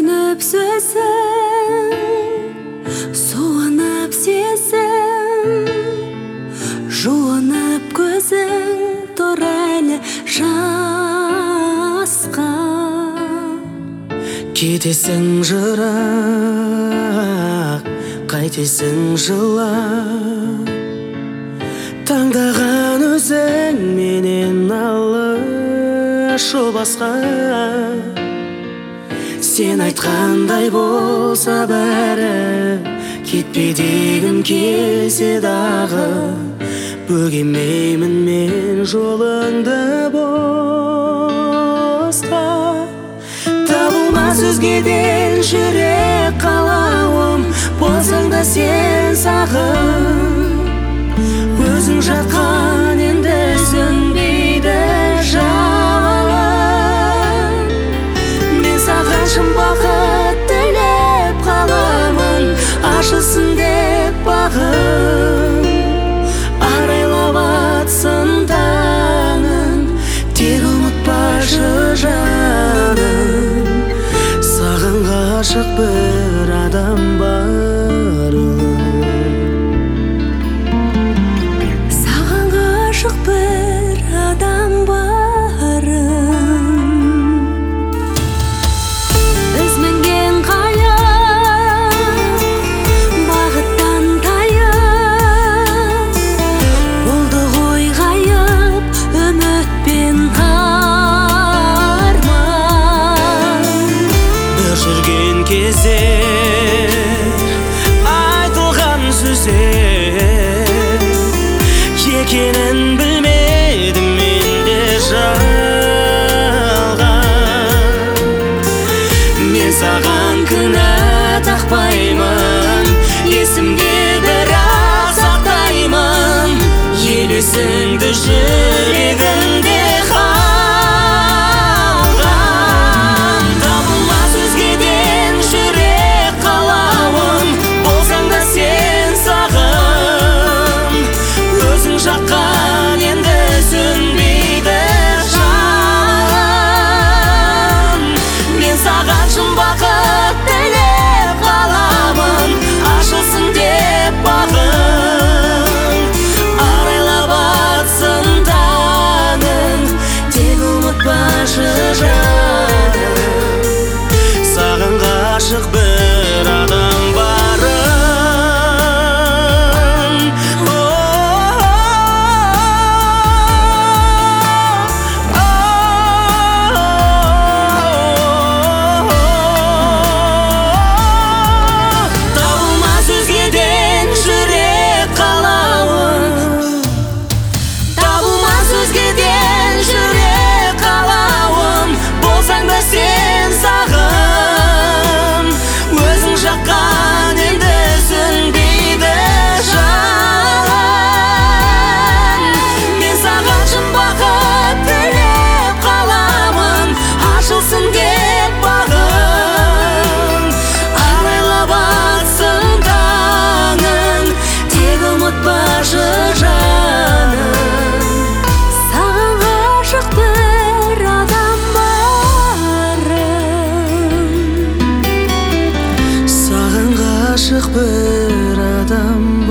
сүйініп сөзің, суынып сезім, жуынып көзің, тұр әлі жасқа. Кетесің жырақ, қайтесің жылап, таңдаған өзің менен алыс жол басқа. Сен айтқандай болса бәрі, кетпе дегім келсе дағы, бөгемеймін мен жолыңды босқа. Табылмас өзгеден жүрек қалауым, болсаң да сен сағын. Өзің жатқан енді сөнбейді жалын. Мен саған шын бақыт тілеп қаламын, ашылсын деп бағым. Арайлап атсын таңын, тек ұмытпашы жаным. Саған ғашық бір адам барым. Саған ғашық бір адам барым. Біз мінген қайық бағыттан тайып, болды ғой ғайып үмітпен арман. Бір жүрген кезде айтылған сөздер екенін білмедім менде жалған. Мен саған кінә тақпаймын, есімде бірақ сақтаймын, елесіңді жүрегімде қалған. Табылмас өзгеден жүрек қалауым, болсаң да сен сағын. Өзің жаққан енді сөнбейді жалын. Мен саған шын бақыт тілеп қаламын, ашылсын деп бағым. Арайлап атсын таңың, тек ұмытпашы жаным. Саған ғашық бір адам барым. Табылмас өзгеден жүрек қалауым, табылмас өзгеден жүрек қалауым, болсаң да сен сағын. Өзің жаққан енді сөнбейді жалын. Мен саған шын бақыт тілеп қаламын, ашылсын деп бағым. Арайлап атсын таңың, тек ұмытпашы жаным. Саған ғашық бір адам барым. Саған ғашық бір адам